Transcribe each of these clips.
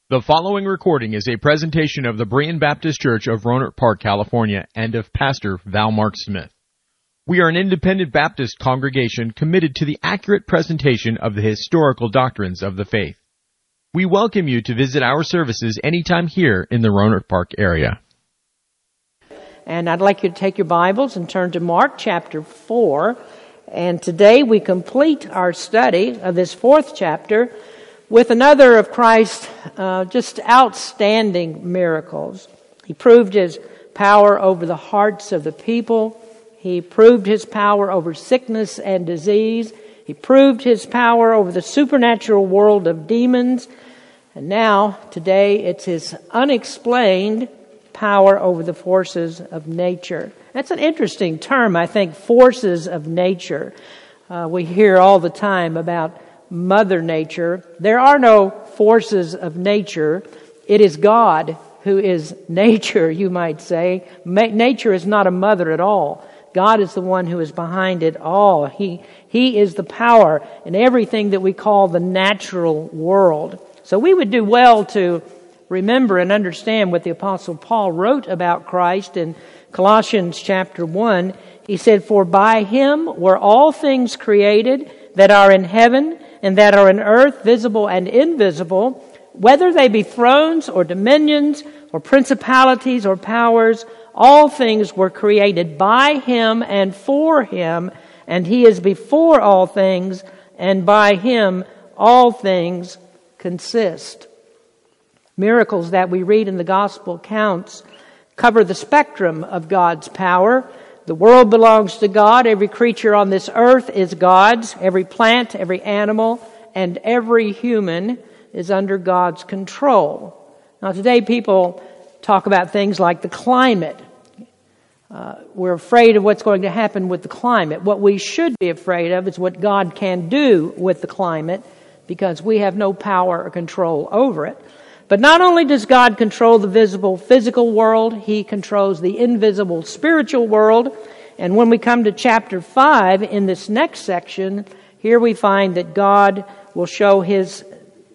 The following recording is a presentation of the Berean Baptist Church of Rohnert Park, California, and of Pastor Val Mark Smith. We are an independent Baptist congregation committed to the accurate presentation of the historical doctrines of the faith. We welcome you to visit our services anytime here in the Rohnert Park area. And I'd like you to take your Bibles and turn to Mark chapter 4. And today we complete our study of this fourth chapter with another of Christ's just outstanding miracles. He proved His power over the hearts of the people. He proved His power over sickness and disease. He proved His power over the supernatural world of demons. And now, today, it's His unexplained power over the forces of nature. That's an interesting term, I think, forces of nature. We hear all the time about Mother Nature. There are no forces of nature. It is God who is nature, you might say. Nature is not a mother at all. God is the one who is behind it all. He is the power in everything that we call the natural world. So we would do well to remember and understand what the Apostle Paul wrote about Christ in Colossians chapter 1. He said, "For by Him were all things created that are in heaven and that are in earth, visible and invisible, whether they be thrones or dominions or principalities or powers, all things were created by Him and for Him, and He is before all things, and by Him all things consist." Miracles that we read in the gospel accounts cover the spectrum of God's power. The world belongs to God. Every creature on this earth is God's. Every plant, every animal, and every human is under God's control. Now today people talk about things like the climate. We're afraid of what's going to happen with the climate. What we should be afraid of is what God can do with the climate, because we have no power or control over it. But not only does God control the visible physical world, He controls the invisible spiritual world. And when we come to chapter 5 in this next section, here we find that God will show His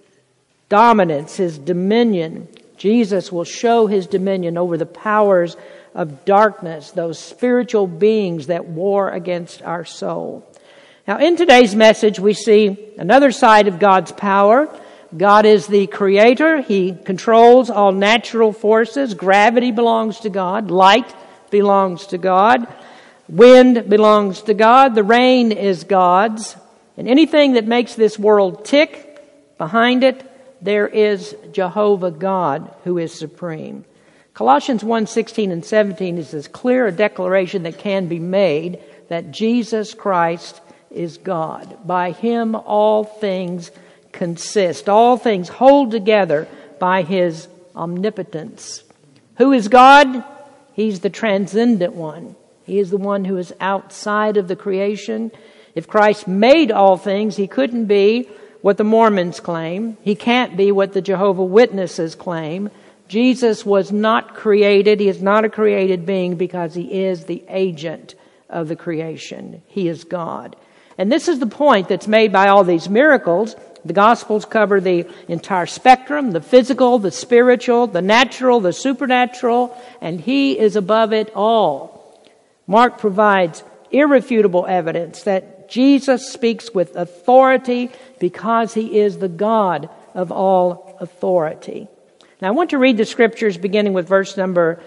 dominance, His dominion. Jesus will show His dominion over the powers of darkness, those spiritual beings that war against our soul. Now in today's message we see another side of God's power. God is the creator. He controls all natural forces. Gravity belongs to God. Light belongs to God. Wind belongs to God. The rain is God's. And anything that makes this world tick, behind it, there is Jehovah God who is supreme. Colossians 1:16 and 17 is as clear a declaration that can be made that Jesus Christ is God. By Him all things consist. All things hold together by His omnipotence. Who is God? He's the transcendent one. He is the one who is outside of the creation. If Christ made all things, He couldn't be what the Mormons claim. He can't be what the Jehovah's Witnesses claim. Jesus was not created. He is not a created being because He is the agent of the creation. He is God. And this is the point that's made by all these miracles. The Gospels cover the entire spectrum, the physical, the spiritual, the natural, the supernatural, and He is above it all. Mark provides irrefutable evidence that Jesus speaks with authority because He is the God of all authority. Now I want to read the scriptures beginning with verse number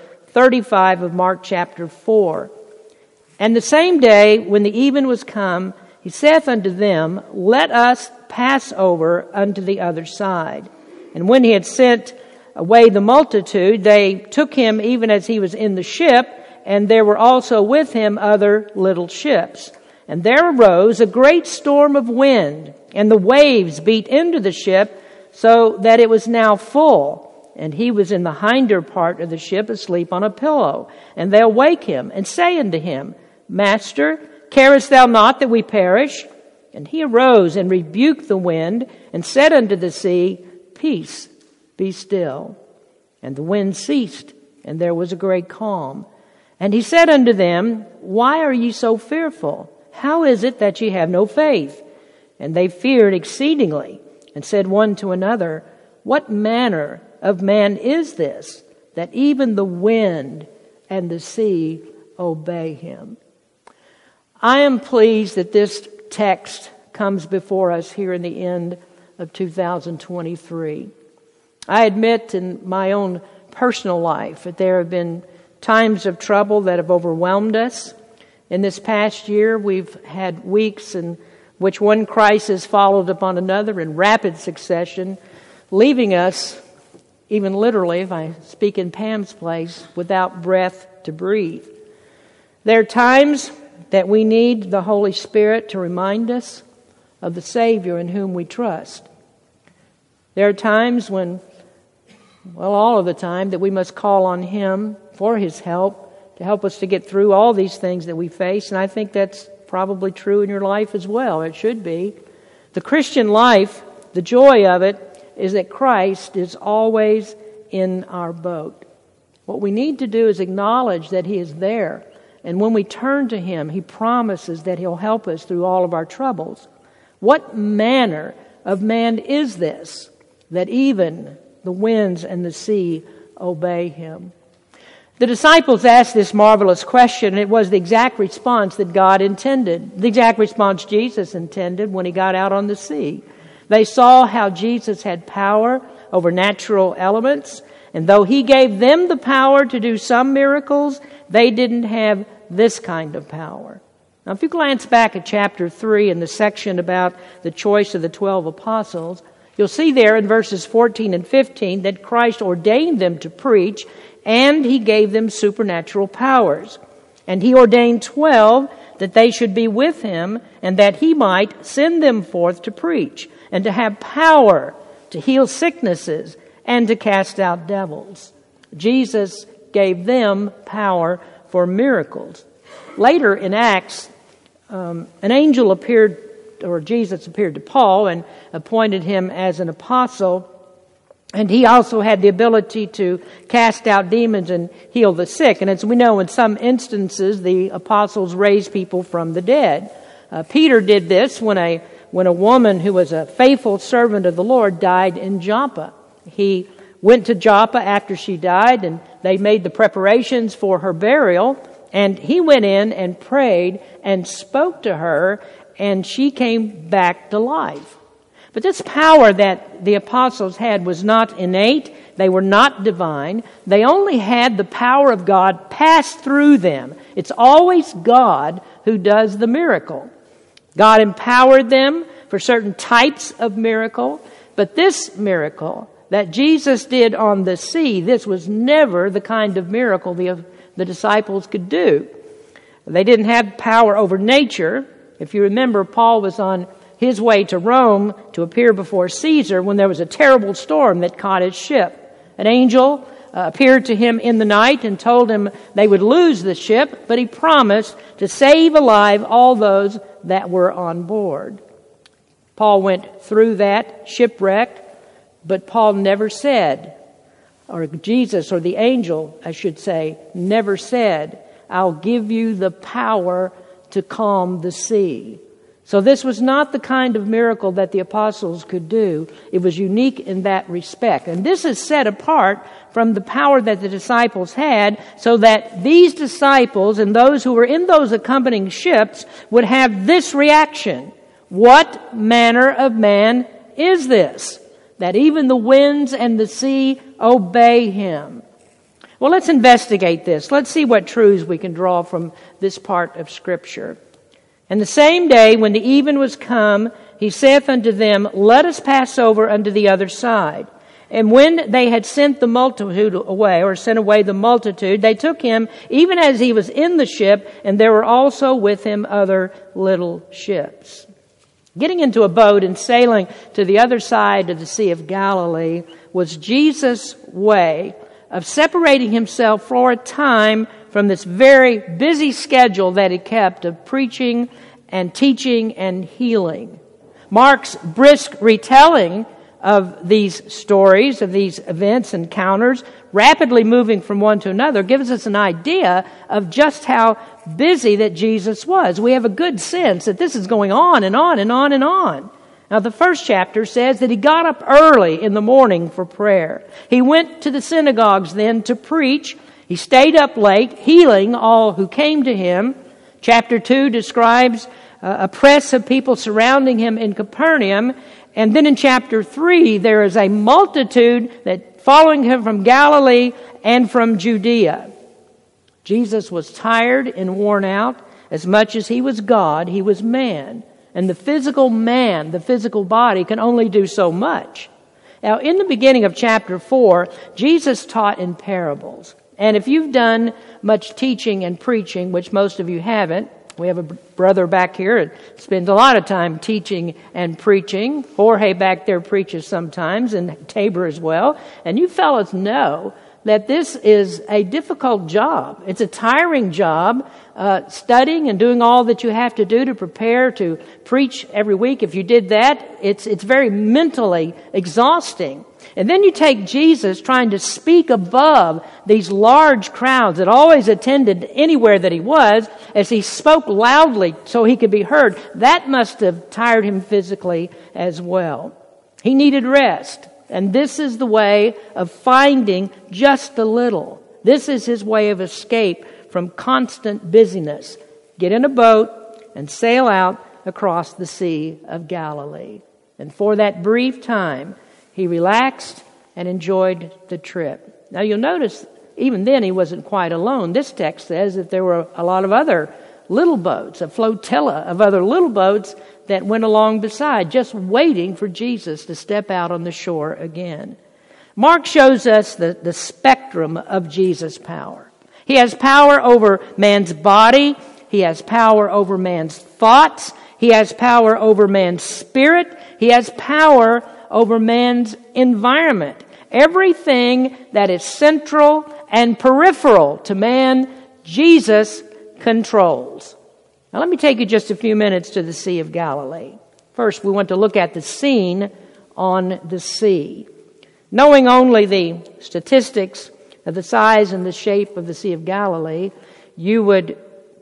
35 of Mark chapter 4. "And the same day when the even was come, He saith unto them, Let us pass over unto the other side. And when He had sent away the multitude, they took Him even as He was in the ship, and there were also with Him other little ships. And there arose a great storm of wind, and the waves beat into the ship, so that it was now full. And He was in the hinder part of the ship, asleep on a pillow. And they awake Him, and say unto Him, Master, carest thou not that we perish? And He arose and rebuked the wind, and said unto the sea, Peace, be still. And the wind ceased, and there was a great calm. And He said unto them, Why are ye so fearful? How is it that ye have no faith? And they feared exceedingly, and said one to another, What manner of man is this, that even the wind and the sea obey him?" I am pleased that this text comes before us here in the end of 2023. I admit in my own personal life that there have been times of trouble that have overwhelmed us. In this past year, we've had weeks in which one crisis followed upon another in rapid succession, leaving us, even literally, if I speak in Pam's place, without breath to breathe. There are times that we need the Holy Spirit to remind us of the Savior in whom we trust. There are times when, all of the time, that we must call on Him for His help to help us to get through all these things that we face. And I think that's probably true in your life as well. It should be. The Christian life, the joy of it, is that Christ is always in our boat. What we need to do is acknowledge that He is there. And when we turn to Him, He promises that He'll help us through all of our troubles. What manner of man is this, that even the winds and the sea obey Him? The disciples asked this marvelous question, and it was the exact response that God intended, the exact response Jesus intended when He got out on the sea. They saw how Jesus had power over natural elements, and though He gave them the power to do some miracles, they didn't have this kind of power. Now, if you glance back at chapter 3 in the section about the choice of the 12 apostles, you'll see there in verses 14 and 15 that Christ ordained them to preach, and He gave them supernatural powers. And He ordained 12 that they should be with Him, and that He might send them forth to preach, and to have power to heal sicknesses, and to cast out devils. Jesus gave them power for miracles. Later in Acts, an angel appeared, or Jesus appeared to Paul and appointed him as an apostle. And he also had the ability to cast out demons and heal the sick. And as we know, in some instances, the apostles raised people from the dead. Peter did this when a woman who was a faithful servant of the Lord died in Joppa. He went to Joppa after she died, and they made the preparations for her burial. And he went in and prayed and spoke to her, and she came back to life. But this power that the apostles had was not innate. They were not divine. They only had the power of God pass through them. It's always God who does the miracle. God empowered them for certain types of miracle. But this miracle that Jesus did on the sea, this was never the kind of miracle the disciples could do. They didn't have power over nature. If you remember, Paul was on his way to Rome to appear before Caesar when there was a terrible storm that caught his ship. An angel appeared to him in the night and told him they would lose the ship, but he promised to save alive all those that were on board. Paul went through that shipwreck, but Paul never said, or Jesus, or the angel, I should say, never said, "I'll give you the power to calm the sea." So this was not the kind of miracle that the apostles could do. It was unique in that respect. And this is set apart from the power that the disciples had, so that these disciples and those who were in those accompanying ships would have this reaction: what manner of man is this, that even the winds and the sea obey Him? Well, let's investigate this. Let's see what truths we can draw from this part of Scripture. And the same day, when the even was come, He saith unto them, "Let us pass over unto the other side." And when they had sent the multitude away, or sent away the multitude, they took Him even as He was in the ship, and there were also with Him other little ships. Getting into a boat and sailing to the other side of the Sea of Galilee was Jesus' way of separating Himself for a time from this very busy schedule that He kept of preaching and teaching and healing. Mark's brisk retelling of these stories, of these events, encounters, rapidly moving from one to another, gives us an idea of just how busy that Jesus was. We have a good sense that this is going on and on and on and on. Now, the first chapter says that he got up early in the morning for prayer. He went to the synagogues then to preach. He stayed up late, healing all who came to him. Chapter 2 describes a press of people surrounding him in Capernaum. And then in chapter 3, there is a multitude that following him from Galilee and from Judea. Jesus was tired and worn out. As much as he was God, he was man. And the physical man, the physical body, can only do so much. Now, in the beginning of chapter 4, Jesus taught in parables. And if you've done much teaching and preaching, which most of you haven't, we have a brother back here that spends a lot of time teaching and preaching. Jorge back there preaches sometimes, and Tabor as well. And you fellas know that this is a difficult job. It's a tiring job, studying and doing all that you have to do to prepare to preach every week. If you did that, it's very mentally exhausting. And then you take Jesus trying to speak above these large crowds that always attended anywhere that he was, as he spoke loudly so he could be heard. That must have tired him physically as well. He needed rest. And this is the way of finding just a little. This is his way of escape from constant busyness. Get in a boat and sail out across the Sea of Galilee. And for that brief time, he relaxed and enjoyed the trip. Now you'll notice, even then he wasn't quite alone. This text says that there were a lot of other little boats, a flotilla of other little boats that went along beside, just waiting for Jesus to step out on the shore again. Mark shows us the spectrum of Jesus' power. He has power over man's body. He has power over man's thoughts. He has power over man's spirit. He has power over man's environment. Everything that is central and peripheral to man, Jesus controls. Now let me take you just a few minutes to the Sea of Galilee. First, we want to look at the scene on the sea. Knowing only the statistics of the size and the shape of the Sea of Galilee, you would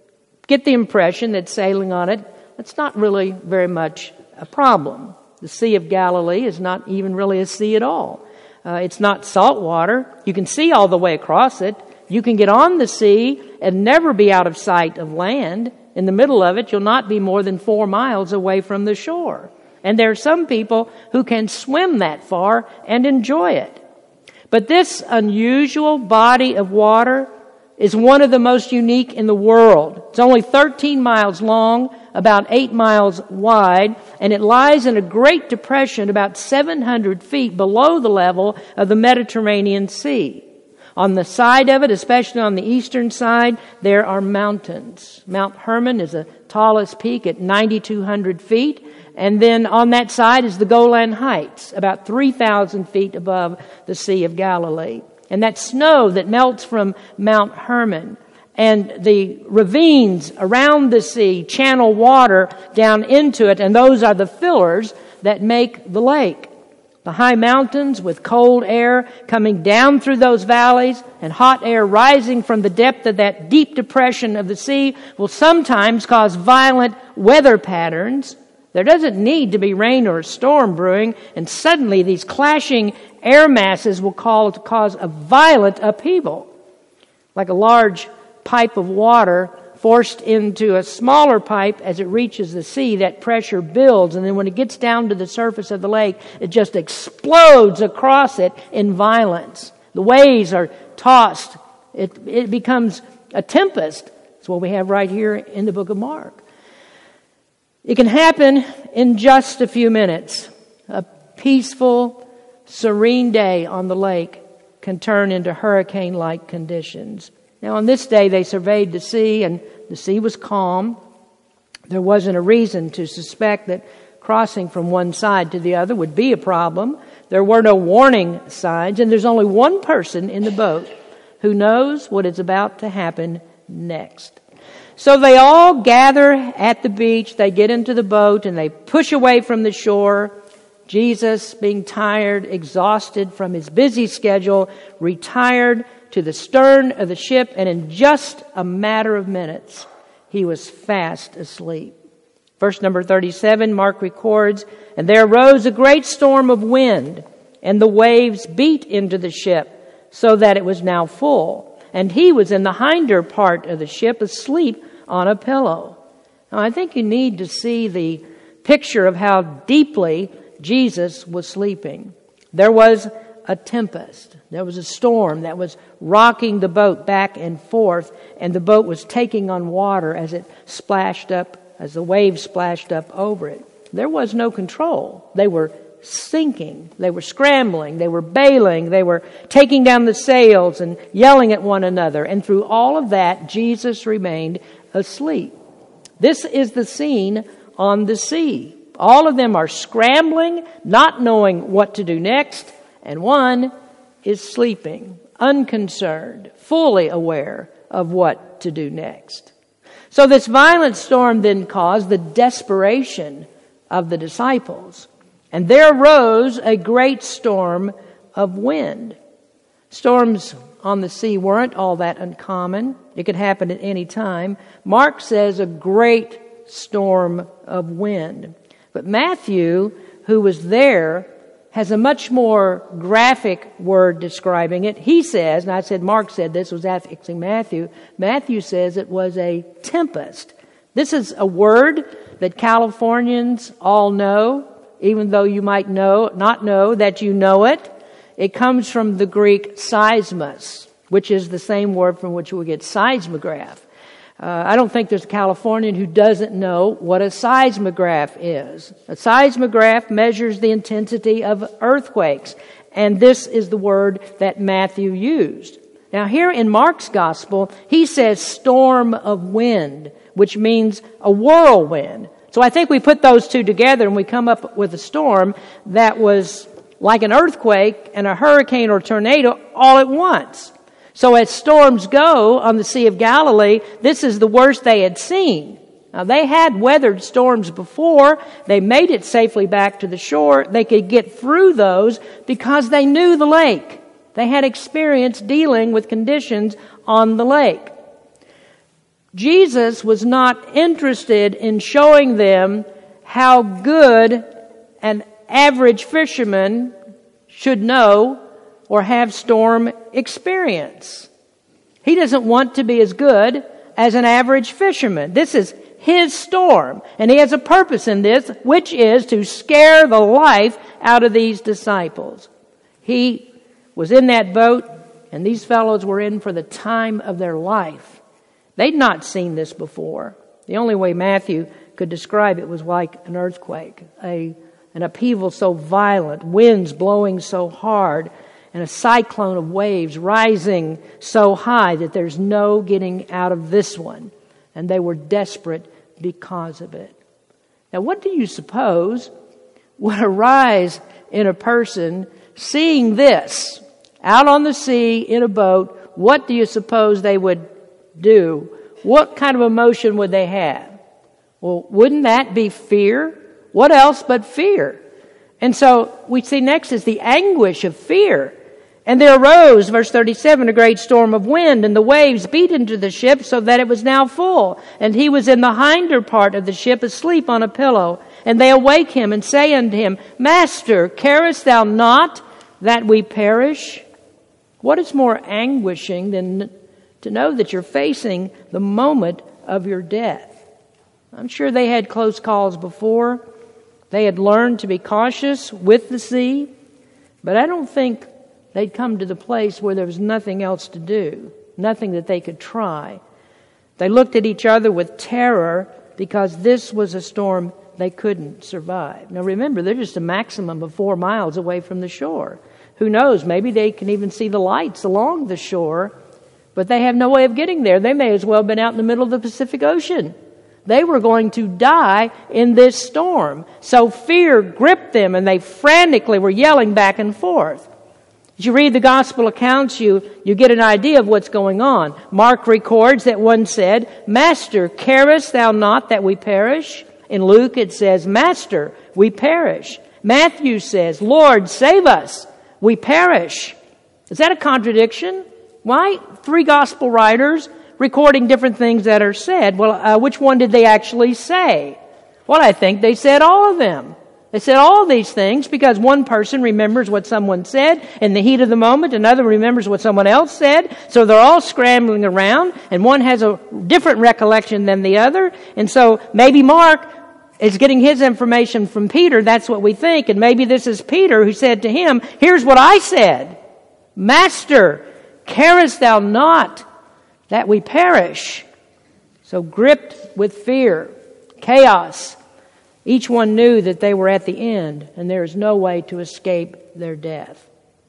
get the impression that sailing on it, it's not really very much a problem. The Sea of Galilee is not even really a sea at all. It's not salt water. You can see all the way across it. You can get on the sea and never be out of sight of land. In the middle of it, you'll not be more than 4 miles away from the shore. And there are some people who can swim that far and enjoy it. But this unusual body of water is one of the most unique in the world. It's only 13 miles long, about 8 miles wide, and it lies in a great depression about 700 feet below the level of the Mediterranean Sea. On the side of it, especially on the eastern side, there are mountains. Mount Hermon is the tallest peak at 9,200 feet. And then on that side is the Golan Heights, about 3,000 feet above the Sea of Galilee. And that snow that melts from Mount Hermon and the ravines around the sea channel water down into it, and those are the fillers that make the lake. The high mountains with cold air coming down through those valleys and hot air rising from the depth of that deep depression of the sea will sometimes cause violent weather patterns. There doesn't need to be rain or a storm brewing, and suddenly these clashing air masses will cause a violent upheaval. Like a large pipe of water forced into a smaller pipe as it reaches the sea, that pressure builds, and then when it gets down to the surface of the lake, it just explodes across it in violence. The waves are tossed. It becomes a tempest. That's what we have right here in the book of Mark. It can happen in just a few minutes. A peaceful, serene day on the lake can turn into hurricane-like conditions. Now, on this day, they surveyed the sea, and the sea was calm. There wasn't a reason to suspect that crossing from one side to the other would be a problem. There were no warning signs, and there's only one person in the boat who knows what is about to happen next. So they all gather at the beach, they get into the boat, and they push away from the shore. Jesus, being tired, exhausted from his busy schedule, retired to the stern of the ship, and in just a matter of minutes, he was fast asleep. Verse number 37, Mark records, "And there arose a great storm of wind, and the waves beat into the ship, so that it was now full. And he was in the hinder part of the ship, asleep on a pillow." Now, I think you need to see the picture of how deeply Jesus was sleeping. There was a tempest. There was a storm that was rocking the boat back and forth, and the boat was taking on water as it splashed up, as the waves splashed up over it. There was no control. They were sinking. They were scrambling. They were bailing. They were taking down the sails and yelling at one another. And through all of that, Jesus remained asleep. This is the scene on the sea. All of them are scrambling, not knowing what to do next, and one is sleeping, unconcerned, fully aware of what to do next. So this violent storm then caused the desperation of the disciples. And there arose a great storm of wind. Storms on the sea weren't all that uncommon. It could happen at any time. Mark says a great storm of wind. But Matthew, who was there, has a much more graphic word describing it. He says, and I said Mark said this, was affixing Matthew. Matthew says it was a tempest. This is a word that Californians all know, even though you might not know that you know it. It comes from the Greek seismos, which is the same word from which we get seismograph. I don't think there's a Californian who doesn't know what a seismograph is. A seismograph measures the intensity of earthquakes, and this is the word that Matthew used. Now here in Mark's gospel, he says storm of wind, which means a whirlwind. So I think we put those two together and we come up with a storm that was like an earthquake and a hurricane or tornado all at once. So as storms go on the Sea of Galilee, this is the worst they had seen. Now they had weathered storms before. They made it safely back to the shore. They could get through those because they knew the lake. They had experience dealing with conditions on the lake. Jesus was not interested in showing them how good an average fisherman should know or have storm experience. He doesn't want to be as good as an average fisherman. This is his storm, and he has a purpose in this, which is to scare the life out of these disciples. He was in that boat, and these fellows were in for the time of their life. They'd not seen this before. The only way Matthew could describe it was like an earthquake, an upheaval so violent, winds blowing so hard, and a cyclone of waves rising so high that there's no getting out of this one. And they were desperate because of it. Now, what do you suppose would arise in a person seeing this out on the sea in a boat? What do you suppose they would do? What kind of emotion would they have? Well, wouldn't that be fear? What else but fear? And so we see next is the anguish of fear. And there arose, verse 37, a great storm of wind, and the waves beat into the ship so that it was now full. And he was in the hinder part of the ship, asleep on a pillow. And they awake him and say unto him, Master, carest thou not that we perish? What is more anguishing than to know that you're facing the moment of your death? I'm sure they had close calls before. They had learned to be cautious with the sea. But I don't think they'd come to the place where there was nothing else to do, nothing that they could try. They looked at each other with terror because this was a storm they couldn't survive. Now remember, they're just a maximum of 4 miles away from the shore. Who knows, maybe they can even see the lights along the shore, but they have no way of getting there. They may as well have been out in the middle of the Pacific Ocean. They were going to die in this storm. So fear gripped them and they frantically were yelling back and forth. As you read the gospel accounts, you get an idea of what's going on. Mark records that one said, Master, carest thou not that we perish? In Luke it says, Master, we perish. Matthew says, Lord, save us, we perish. Is that a contradiction? Why? 3 gospel writers recording different things that are said. Well, which one did they actually say? Well, I think they said all of them. They said all these things because one person remembers what someone said in the heat of the moment, another remembers what someone else said, so they're all scrambling around, and one has a different recollection than the other, and so maybe Mark is getting his information from Peter, that's what we think, and maybe this is Peter who said to him, here's what I said, Master, carest thou not that we perish? So gripped with fear, chaos, each one knew that they were at the end and there is no way to escape their death.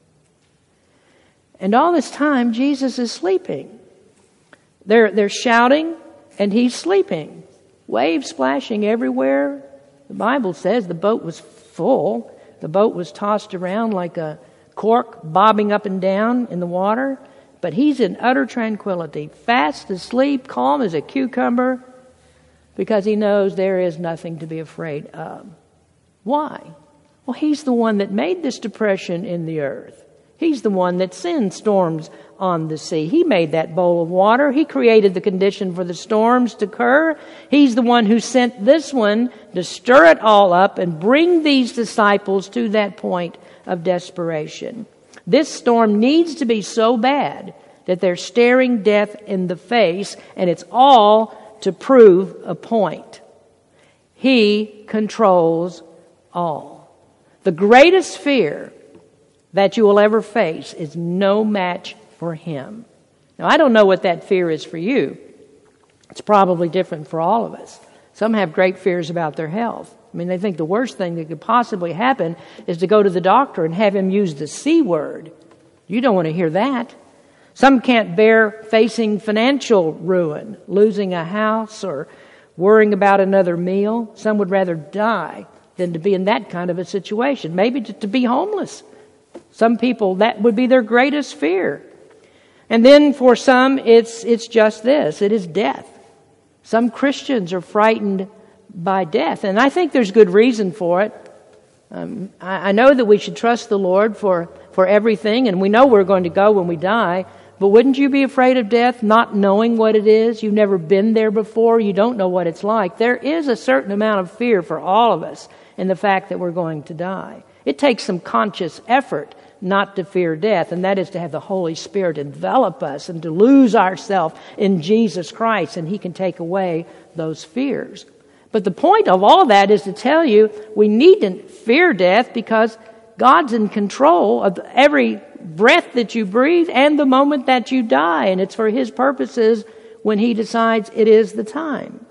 And all this time, Jesus is sleeping. They're shouting and he's sleeping. Waves splashing everywhere. The Bible says the boat was full. The boat was tossed around like a cork bobbing up and down in the water. But he's in utter tranquility, fast asleep, calm as a cucumber, because he knows there is nothing to be afraid of. Why? Well, he's the one that made this depression in the earth. He's the one that sends storms on the sea. He made that bowl of water. He created the condition for the storms to occur. He's the one who sent this one to stir it all up and bring these disciples to that point of desperation. This storm needs to be so bad that they're staring death in the face, and it's all to prove a point. He controls all. The greatest fear that you will ever face is no match for him. Now, I don't know what that fear is for you. It's probably different for all of us. Some have great fears about their health. I mean, they think the worst thing that could possibly happen is to go to the doctor and have him use the C word. You don't want to hear that. Some can't bear facing financial ruin, losing a house or worrying about another meal. Some would rather die than to be in that kind of a situation. Maybe to be homeless. Some people, that would be their greatest fear. And then for some, it's just this. It is death. Some Christians are frightened by death. And I think there's good reason for it. I know that we should trust the Lord for everything. And we know we're going to go when we die. But wouldn't you be afraid of death, not knowing what it is? You've never been there before. You don't know what it's like. There is a certain amount of fear for all of us in the fact that we're going to die. It takes some conscious effort not to fear death, and that is to have the Holy Spirit envelop us and to lose ourselves in Jesus Christ, and He can take away those fears. But the point of all that is to tell you we needn't fear death because God's in control of every breath that you breathe and the moment that you die, and it's for His purposes when He decides it is the time.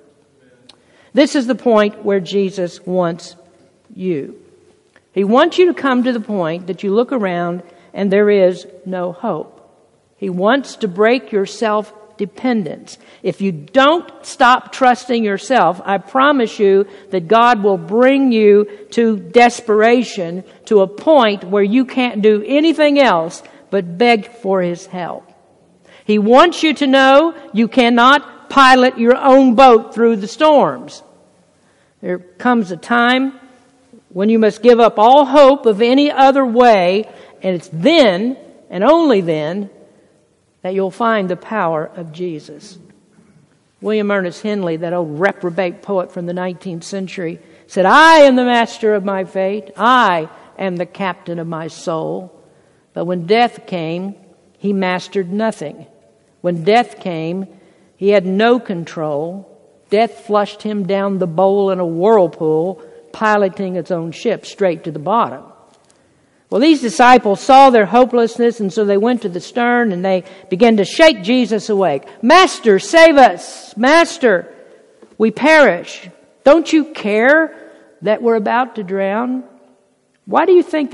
This is the point where Jesus wants you. He wants you to come to the point that you look around and there is no hope. He wants to break your self-dependence. If you don't stop trusting yourself, I promise you that God will bring you to desperation, to a point where you can't do anything else but beg for His help. He wants you to know you cannot pilot your own boat through the storms. There comes a time when you must give up all hope of any other way, and it's then, and only then, that you'll find the power of Jesus. William Ernest Henley, that old reprobate poet from the 19th century, said, "I am the master of my fate. I am the captain of my soul." But when death came, he mastered nothing. When death came, he had no control. Death flushed him down the bowl in a whirlpool, piloting its own ship straight to the bottom. Well, these disciples saw their hopelessness, and so they went to the stern and they began to shake Jesus awake. "Master, save us! Master, we perish. Don't you care that we're about to drown?" Why do you think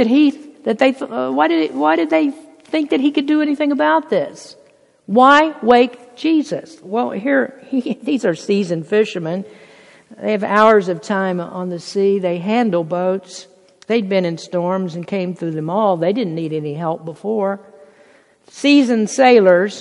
why did they think that he could do anything about this? Why wake Jesus? Well, these are seasoned fishermen. They have hours of time on the sea. They handle boats. They'd been in storms and came through them all. They didn't need any help before. Seasoned sailors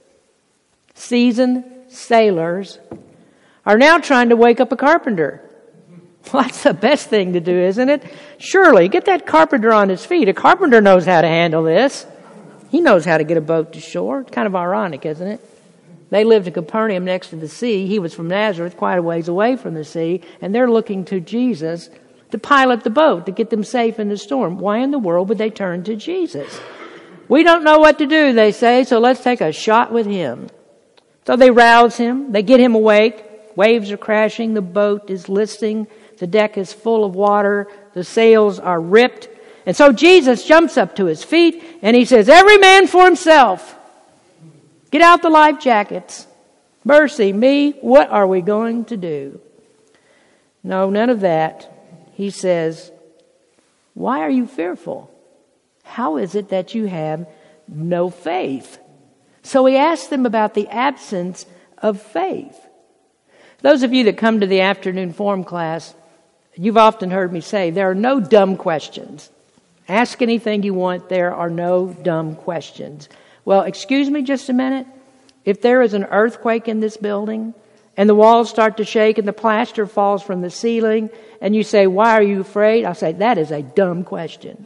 are now trying to wake up a carpenter. Well, that's the best thing to do, isn't it? Surely, get that carpenter on his feet. A carpenter knows how to handle this. He knows how to get a boat to shore. It's kind of ironic, isn't it? They lived in Capernaum next to the sea. He was from Nazareth, quite a ways away from the sea, and they're looking to Jesus to pilot the boat, to get them safe in the storm. Why in the world would they turn to Jesus? We don't know what to do, they say, so let's take a shot with him. So they rouse him, they get him awake. Waves are crashing, the boat is listing, the deck is full of water, the sails are ripped. And so Jesus jumps up to his feet and he says, "Every man for himself. Get out the life jackets. Mercy me, what are we going to do?" No, none of that. He says, "Why are you fearful? How is it that you have no faith?" So he asked them about the absence of faith. Those of you that come to the afternoon form class, you've often heard me say, there are no dumb questions. Ask anything you want, there are no dumb questions. Well, excuse me just a minute. If there is an earthquake in this building, and the walls start to shake and the plaster falls from the ceiling, and you say, "Why are you afraid?" I'll say, that is a dumb question.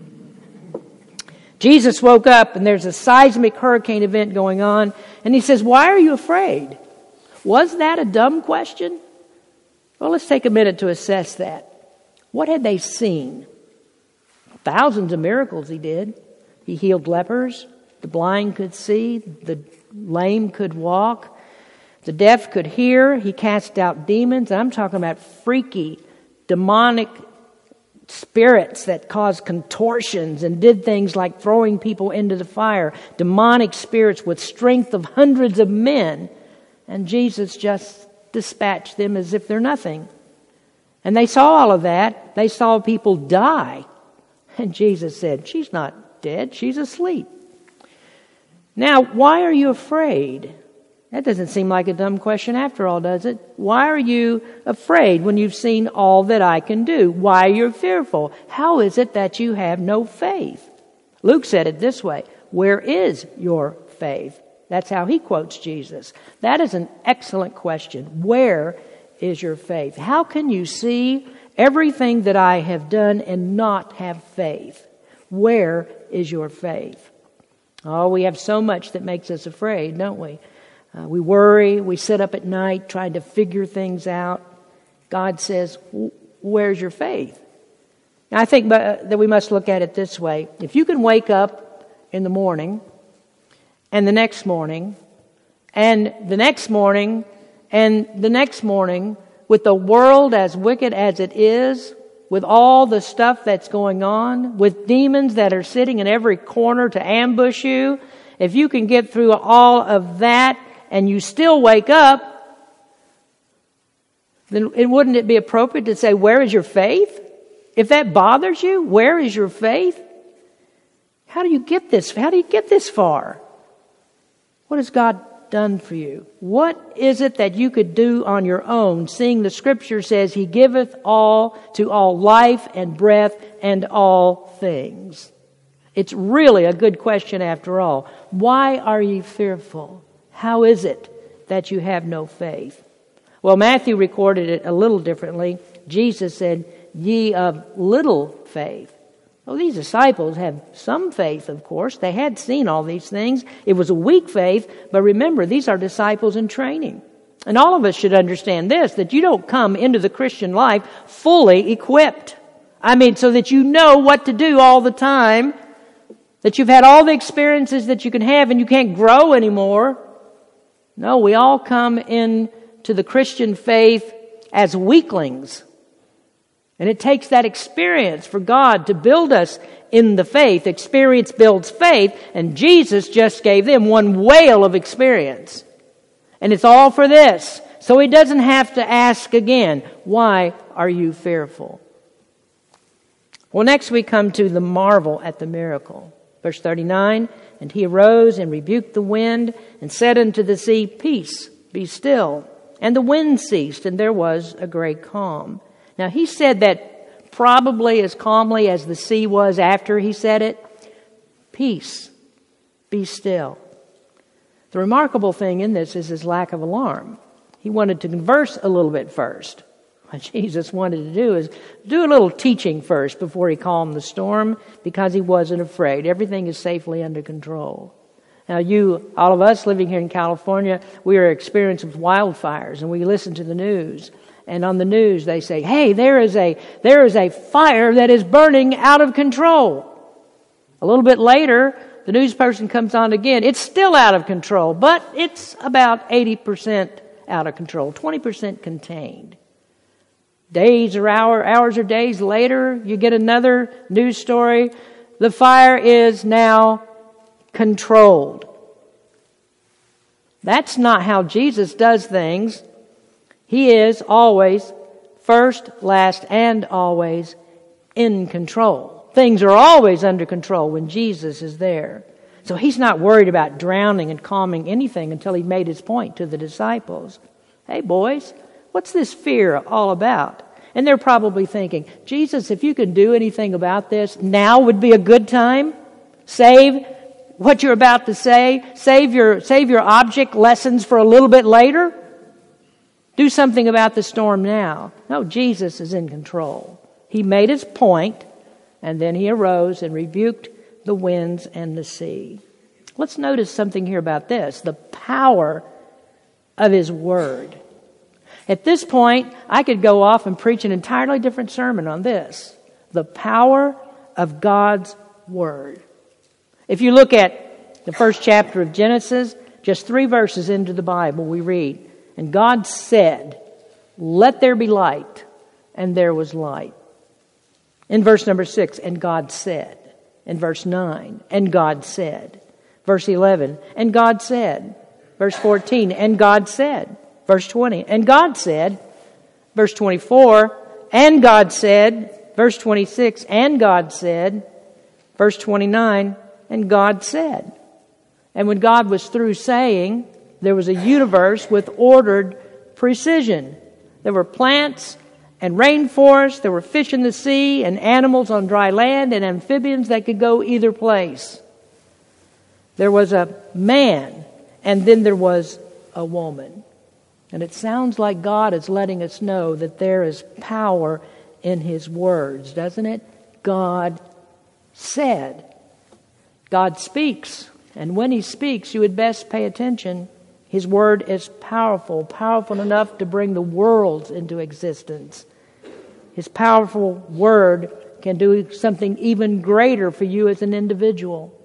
Jesus woke up and there's a seismic hurricane event going on, and he says, "Why are you afraid?" Was that a dumb question? Well, let's take a minute to assess that. What had they seen? Thousands of miracles he did. He healed lepers. The blind could see. The lame could walk. The deaf could hear. He cast out demons. I'm talking about freaky, demonic spirits that caused contortions and did things like throwing people into the fire. Demonic spirits with strength of hundreds of men. And Jesus just dispatched them as if they're nothing. And they saw all of that. They saw people die. And Jesus said, "She's not dead. She's asleep." Now, why are you afraid? That doesn't seem like a dumb question after all, does it? Why are you afraid when you've seen all that I can do? Why are you fearful? How is it that you have no faith? Luke said it this way, "Where is your faith?" That's how he quotes Jesus. That is an excellent question. Where is your faith? How can you see everything that I have done and not have faith? Where is your faith? Oh, we have so much that makes us afraid, don't we? We worry. We sit up at night trying to figure things out. God says, where's your faith? And I think that we must look at it this way. If you can wake up in the morning and the next morning and the next morning and the next morning with the world as wicked as it is, with all the stuff that's going on, with demons that are sitting in every corner to ambush you, if you can get through all of that and you still wake up, then wouldn't it be appropriate to say, where is your faith? If that bothers you, where is your faith? How do you get this? How do you get this far? What has God done for you? What is it that you could do on your own, seeing the Scripture says He giveth all to all life and breath and all things? It's really a good question after all. Why are ye fearful? How is it that you have no faith? Well, Matthew recorded it a little differently. Jesus said, "Ye of little faith." Well, these disciples have some faith, of course. They had seen all these things. It was a weak faith, but remember, these are disciples in training. And all of us should understand this, that you don't come into the Christian life fully equipped. So that you know what to do all the time, that you've had all the experiences that you can have and you can't grow anymore. No, we all come into the Christian faith as weaklings. And it takes that experience for God to build us in the faith. Experience builds faith, and Jesus just gave them one whale of experience. And it's all for this. So He doesn't have to ask again, why are you fearful? Well, next we come to the marvel at the miracle. Verse 39, "And He arose and rebuked the wind and said unto the sea, Peace, be still. And the wind ceased, and there was a great calm." Now, He said that probably as calmly as the sea was after He said it. Peace, be still. The remarkable thing in this is His lack of alarm. He wanted to converse a little bit first. What Jesus wanted to do is do a little teaching first before He calmed the storm, because He wasn't afraid. Everything is safely under control. Now all of us living here in California, we are experiencing wildfires, and we listen to the news. And on the news they say, hey, there is a fire that is burning out of control. A little bit later, the news person comes on again. It's still out of control, but it's about 80% out of control, 20% contained. Days or hours or days later, you get another news story. The fire is now controlled. That's not how Jesus does things. He is always first, last, and always in control. Things are always under control when Jesus is there. So He's not worried about drowning and calming anything until He made His point to the disciples. Hey boys, what's this fear all about? And they're probably thinking, Jesus, if you can do anything about this, now would be a good time. Save what you're about to say. Save your object lessons for a little bit later. Do something about the storm now. No, Jesus is in control. He made His point, and then He arose and rebuked the winds and the sea. Let's notice something here about this, the power of His Word. At this point, I could go off and preach an entirely different sermon on this, the power of God's Word. If you look at the first chapter of Genesis, just 3 verses into the Bible, we read, and God said, let there be light, and there was light. In verse number 6, and God said. In verse 9, and God said. Verse 11, and God said. Verse 14, and God said. Verse 20, and God said. Verse 24, and God said. Verse 26, and God said. Verse 29, and God said. And when God was through saying, there was a universe with ordered precision. There were plants and rainforests, there were fish in the sea, and animals on dry land, and amphibians that could go either place. There was a man, and then there was a woman. And it sounds like God is letting us know that there is power in His words, doesn't it? God said. God speaks. And when He speaks, you would best pay attention. His word is powerful, powerful enough to bring the worlds into existence. His powerful word can do something even greater for you as an individual.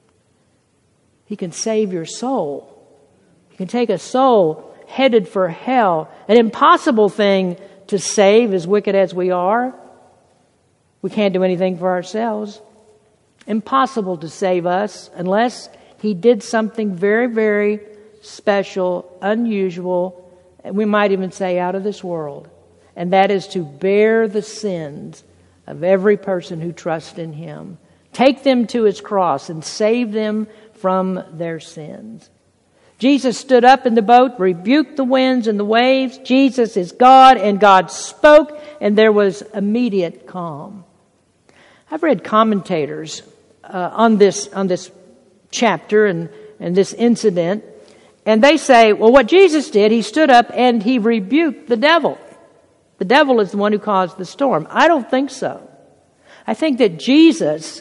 He can save your soul. He can take a soul headed for hell, an impossible thing to save, as wicked as we are. We can't do anything for ourselves. Impossible to save us unless He did something very, very special, unusual, and we might even say out of this world. And that is to bear the sins of every person who trusts in Him. Take them to His cross and save them from their sins. Jesus stood up in the boat, rebuked the winds and the waves. Jesus is God, and God spoke, and there was immediate calm. I've read commentators on this chapter and this incident, and they say, well, what Jesus did, He stood up and He rebuked the devil. The devil is the one who caused the storm. I don't think so. I think that Jesus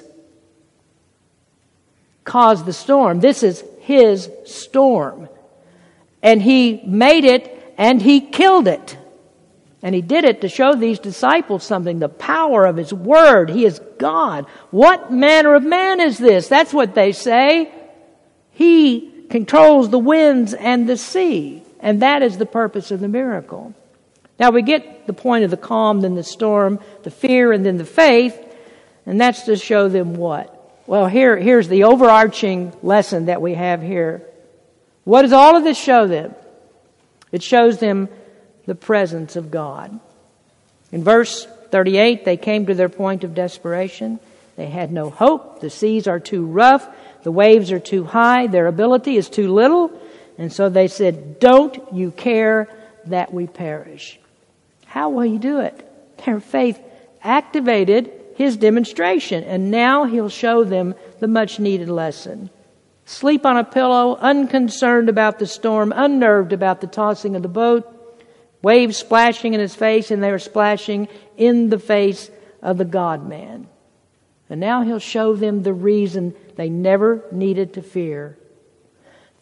caused the storm. This is His storm. And He made it and He killed it. And He did it to show these disciples something, the power of His Word. He is God. What manner of man is this? That's what they say. He controls the winds and the sea. And that is the purpose of the miracle. Now we get the point of the calm, then the storm, the fear, and then the faith. And that's to show them what? Well, here's the overarching lesson that we have here. What does all of this show them? It shows them the presence of God. In verse 38, they came to their point of desperation. They had no hope. The seas are too rough. The waves are too high. Their ability is too little. And so they said, don't you care that we perish? How will He do it? Their faith activated His demonstration. And now He'll show them the much needed lesson. Sleep on a pillow, unconcerned about the storm, unnerved about the tossing of the boat, waves splashing in his face, and they were splashing in the face of the God-man. And now He'll show them the reason they never needed to fear.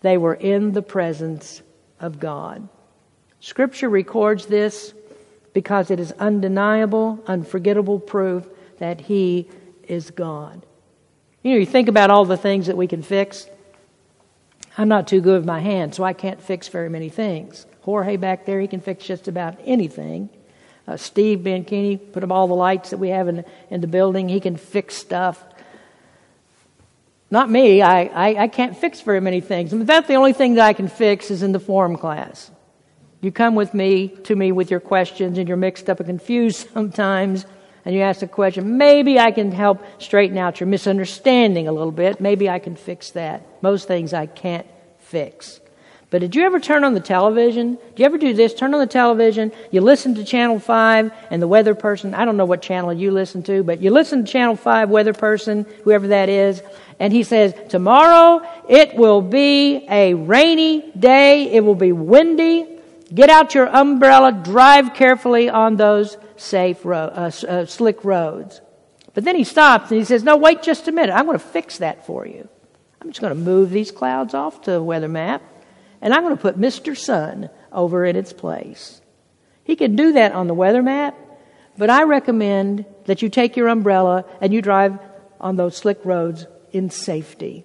They were in the presence of God. Scripture records this because it is undeniable, unforgettable proof that He is God. You think about all the things that we can fix. I'm not too good with my hands, so I can't fix very many things. Jorge back there, he can fix just about anything. Steve Bianchini, put up all the lights that we have in the building. He can fix stuff. Not me. I can't fix very many things. And that's the only thing that I can fix is in the form class. You come to me with your questions, and you're mixed up and confused sometimes, and you ask a question. Maybe I can help straighten out your misunderstanding a little bit. Maybe I can fix that. Most things I can't fix. But did you ever turn on the television? Did you ever do this? Turn on the television, you listen to Channel 5 and the weather person. I don't know what channel you listen to, but you listen to Channel 5 weather person, whoever that is, and he says, tomorrow it will be a rainy day. It will be windy. Get out your umbrella. Drive carefully on those safe slick roads. But then he stops and he says, no, wait just a minute. I'm going to fix that for you. I'm just going to move these clouds off to the weather map. And I'm going to put Mr. Sun over in its place. He can do that on the weather map, but I recommend that you take your umbrella and you drive on those slick roads in safety.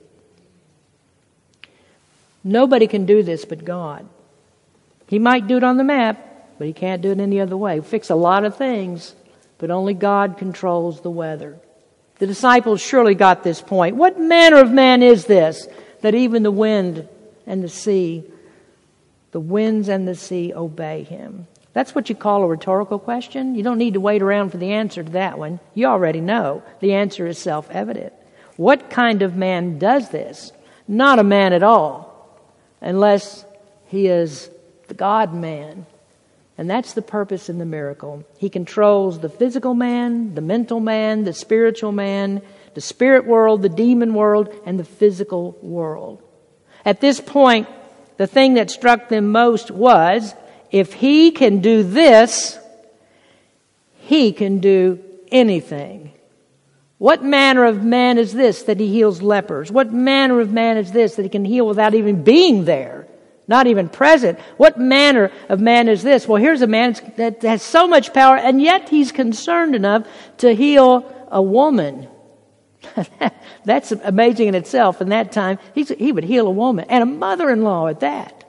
Nobody can do this but God. He might do it on the map, but He can't do it any other way. Fix a lot of things, but only God controls the weather. The disciples surely got this point. What manner of man is this, that even the wind and the winds and the sea obey Him? That's what you call a rhetorical question. You don't need to wait around for the answer to that one. You already know. The answer is self-evident. What kind of man does this? Not a man at all, unless he is the God-man. And that's the purpose in the miracle. He controls the physical man, the mental man, the spiritual man, the spirit world, the demon world, and the physical world. At this point, the thing that struck them most was, if He can do this, He can do anything. What manner of man is this that He heals lepers? What manner of man is this that He can heal without even being there, not even present? What manner of man is this? Well, here's a man that has so much power, and yet He's concerned enough to heal a woman. That's amazing in itself. In that time, he would heal a woman, and a mother-in-law at that.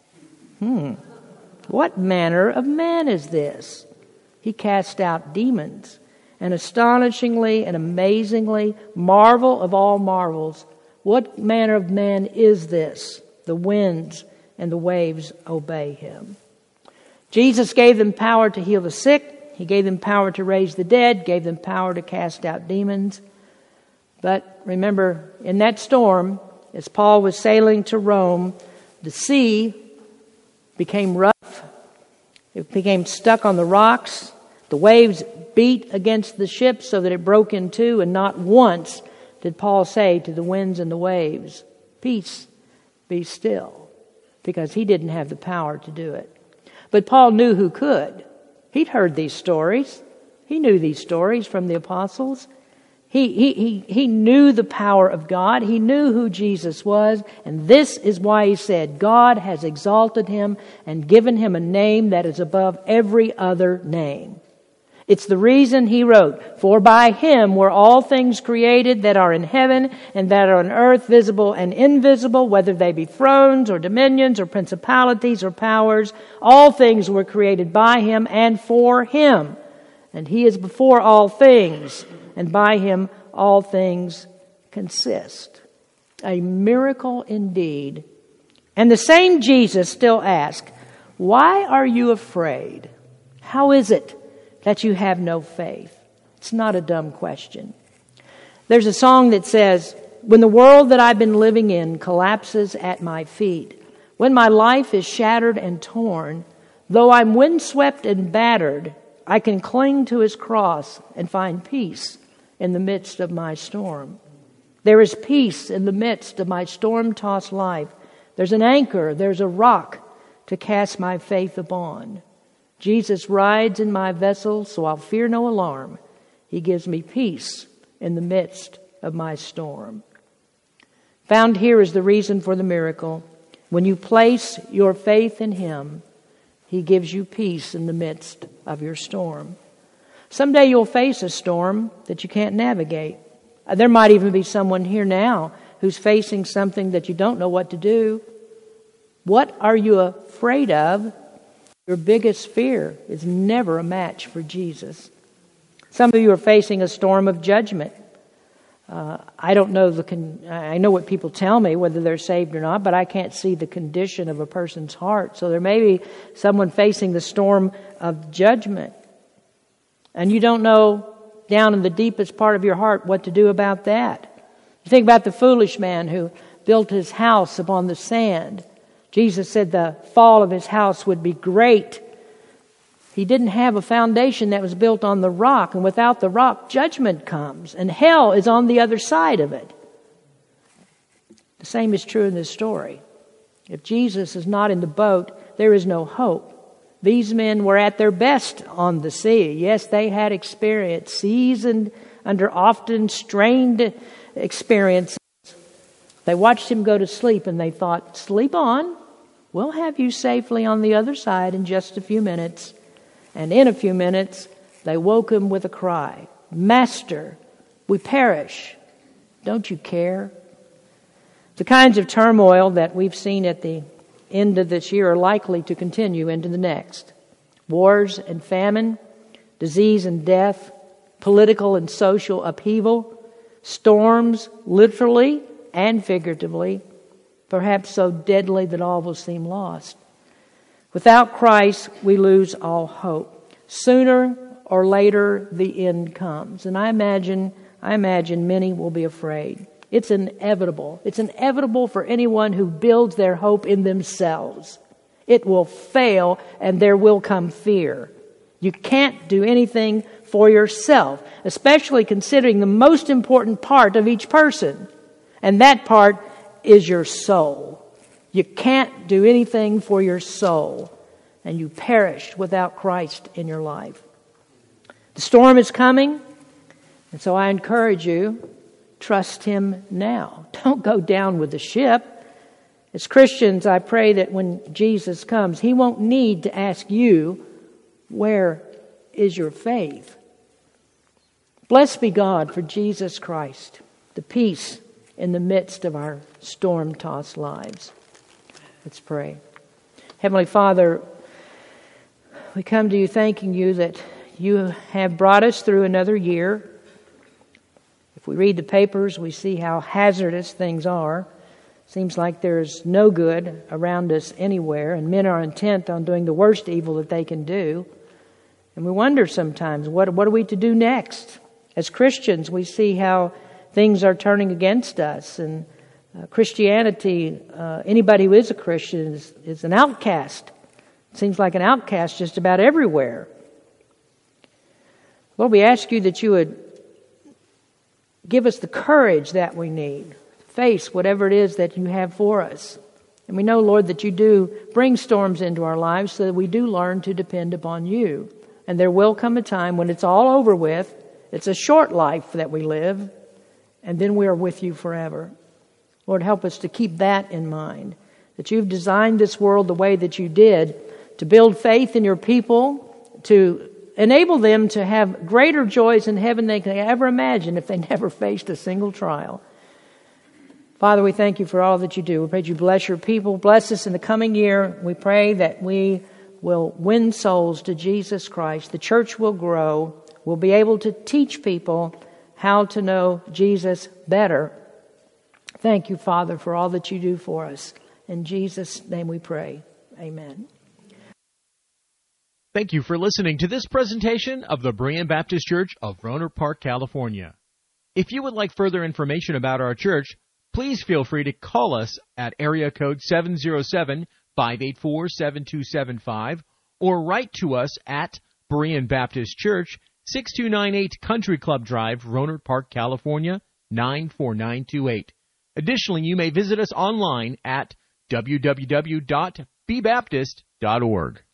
What manner of man is this? He cast out demons. And astonishingly and amazingly, marvel of all marvels, what manner of man is this? The winds and the waves obey Him. Jesus gave them power to heal the sick. He gave them power to raise the dead, gave them power to cast out demons. But remember, in that storm, as Paul was sailing to Rome, the sea became rough. It became stuck on the rocks. The waves beat against the ship so that it broke in two, and not once did Paul say to the winds and the waves, "Peace, be still," because he didn't have the power to do it. But Paul knew who could. He'd heard these stories. He knew these stories from the apostles. He knew the power of God. He knew who Jesus was. And this is why he said, God has exalted Him and given Him a name that is above every other name. It's the reason he wrote, for by Him were all things created that are in heaven and that are on earth, visible and invisible, whether they be thrones or dominions or principalities or powers. All things were created by Him and for Him. And He is before all things, and by Him all things consist. A miracle indeed. And the same Jesus still asks, why are you afraid? How is it that you have no faith? It's not a dumb question. There's a song that says, when the world that I've been living in collapses at my feet, when my life is shattered and torn, though I'm windswept and battered, I can cling to His cross and find peace in the midst of my storm. There is peace in the midst of my storm-tossed life. There's an anchor, there's a rock to cast my faith upon. Jesus rides in my vessel, so I'll fear no alarm. He gives me peace in the midst of my storm. Found here is the reason for the miracle. When you place your faith in Him, He gives you peace in the midst of your storm. Someday you'll face a storm that you can't navigate. There might even be someone here now who's facing something that you don't know what to do. What are you afraid of? Your biggest fear is never a match for Jesus. Some of you are facing a storm of judgment. I don't know I know what people tell me, whether they're saved or not, but I can't see the condition of a person's heart. So there may be someone facing the storm of judgment. And you don't know down in the deepest part of your heart what to do about that. You think about the foolish man who built his house upon the sand. Jesus said the fall of his house would be great. He didn't have a foundation that was built on the rock, and without the rock, judgment comes, and hell is on the other side of it. The same is true in this story. If Jesus is not in the boat, there is no hope. These men were at their best on the sea. Yes, they had experience, seasoned under often strained experiences. They watched him go to sleep, and they thought, sleep on. We'll have you safely on the other side in just a few minutes. And in a few minutes, they woke him with a cry, Master, we perish. Don't you care? The kinds of turmoil that we've seen at the end of this year are likely to continue into the next. Wars and famine, disease and death, political and social upheaval, storms, literally and figuratively, perhaps so deadly that all will seem lost. Without Christ, we lose all hope. Sooner or later, the end comes. And I imagine many will be afraid. It's inevitable. It's inevitable for anyone who builds their hope in themselves. It will fail, and there will come fear. You can't do anything for yourself, especially considering the most important part of each person. And that part is your soul. You can't do anything for your soul, and you perish without Christ in your life. The storm is coming, and so I encourage you, trust Him now. Don't go down with the ship. As Christians, I pray that when Jesus comes, He won't need to ask you, where is your faith? Blessed be God for Jesus Christ, the peace in the midst of our storm-tossed lives. Let's pray. Heavenly Father, we come to you thanking you that you have brought us through another year. If we read the papers, we see how hazardous things are. Seems like there's no good around us anywhere, and men are intent on doing the worst evil that they can do. And we wonder sometimes, what are we to do next? As Christians, we see how things are turning against us, and Christianity, anybody who is a Christian is an outcast. It seems like an outcast just about everywhere. Lord, we ask you that you would give us the courage that we need to face whatever it is that you have for us. And we know, Lord, that you do bring storms into our lives so that we do learn to depend upon you. And there will come a time when it's all over with. It's a short life that we live, and then we are with you forever. Lord, help us to keep that in mind, that you've designed this world the way that you did to build faith in your people, to enable them to have greater joys in heaven than they can ever imagine if they never faced a single trial. Father, we thank you for all that you do. We pray that you bless your people. Bless us in the coming year. We pray that we will win souls to Jesus Christ. The church will grow. We'll be able to teach people how to know Jesus better. Thank you, Father, for all that you do for us. In Jesus' name we pray. Amen. Thank you for listening to this presentation of the Berean Baptist Church of Rohnert Park, California. If you would like further information about our church, please feel free to call us at area code 707-584-7275 or write to us at Berean Baptist Church, 6298 Country Club Drive, Rohnert Park, California, 94928. Additionally, you may visit us online at www.bbaptist.org.